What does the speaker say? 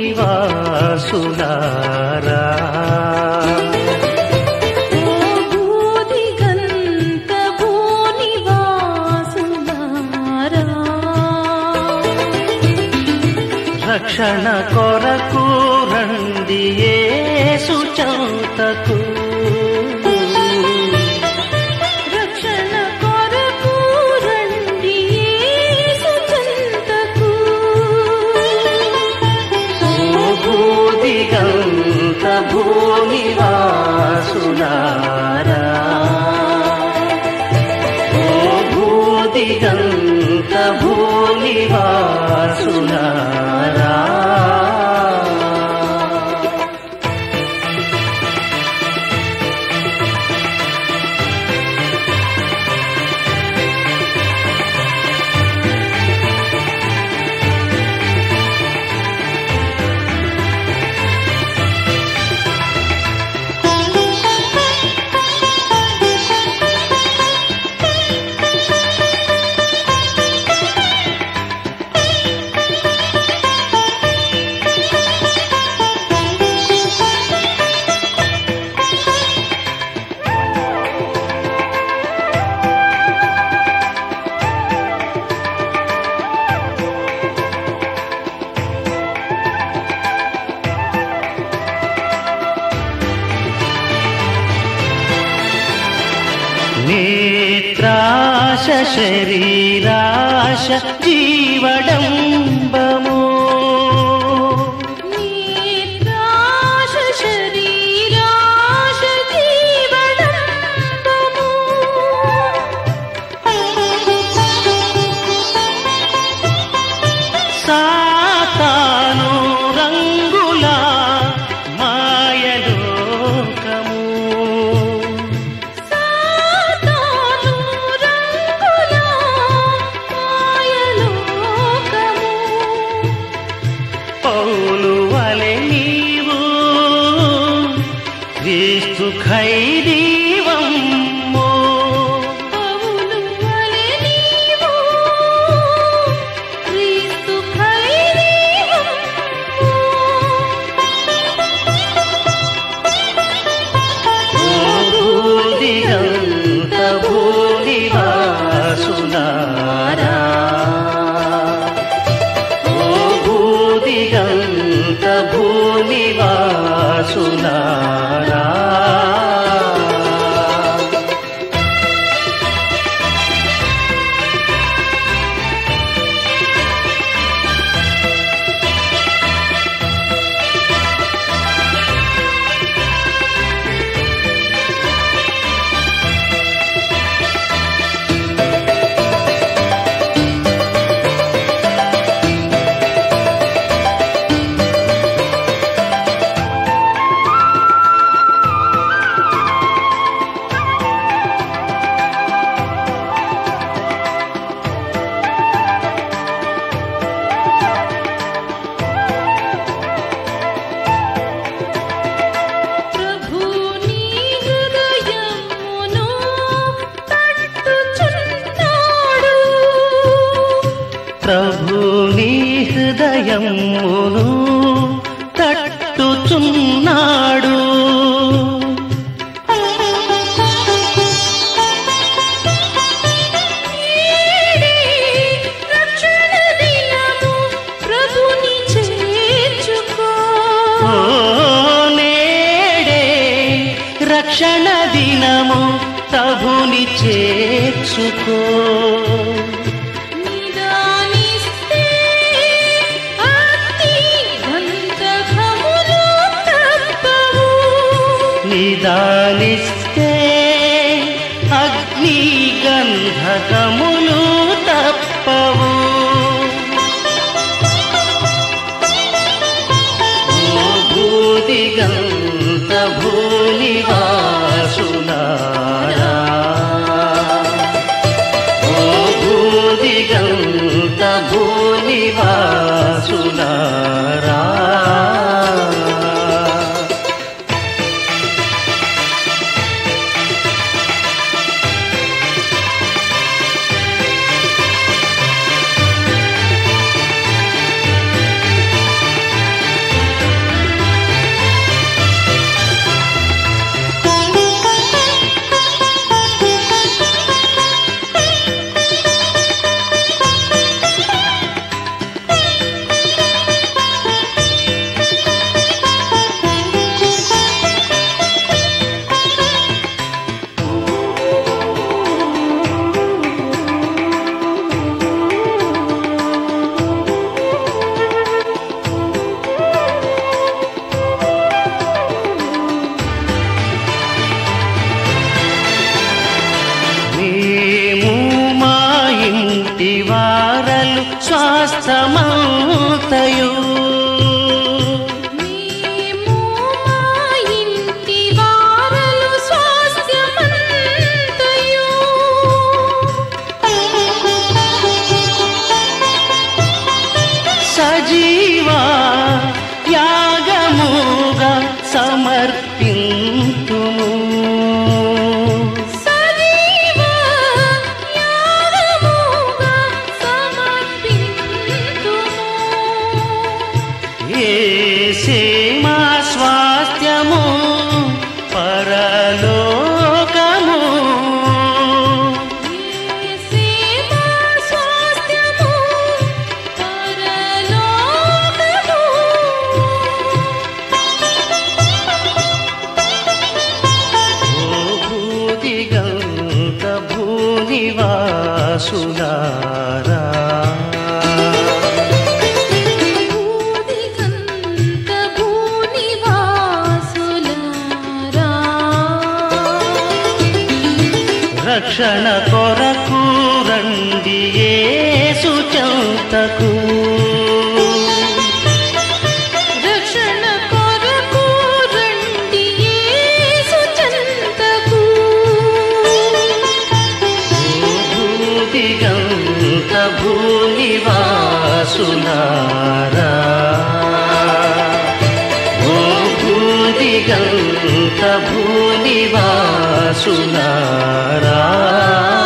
భూనివాసులారా రక్షణ కొరకు రండి యేసు చెంతకు రక్షణ కొరకు రండి యేసు చెంతకు ఓ భూదిగంత భూనివాసులారా ఓ భూదిగంత భూనివాసులారా నేత్రాశ శరీరాశ జీవడంబము నేత్రాశ శరీరాశ జీవడంబము సాతాను రంగుల మాయలోకము పౌలు వలె నీవు క్రీస్తు ఖైదీవమ్మో పౌలు వలె నీవు క్రీస్తు ఖైదీవమ్మో ఓ భూదిగంత భూనివాసులారా భూదిగంత భూనివాసులారా ప్రభు నీ హృదయమును తట్టుచున్నాడు రక్షణ దినము ప్రభుని చేర్చుకో ఓ నేడే రక్షణ దినము ప్రభుని చేర్చుకో నిదానిస్తే అగ్ని గంధకములు తప్పవు నిదానిస్తే అగ్ని గంధకములు తప్పవు ఓ భూదిగంత భూనివాసులారా ఓ భూదిగంత భూనివాసులారా సీమా స్వాస్థ్యము పరలోకము సీమా స్వాస్థ్యము పరలోకము ఓ భూదిగంత భూనివాసులారా భూదిగంత భూనివాసులారా రక్షణ కొరకు రండి యేసు చెంతకు రక్షణ కొరకు రండి యేసు చెంతకు భూదిగంత భూనివాసులారా ఓ భూదిగంత భూనివాసులారా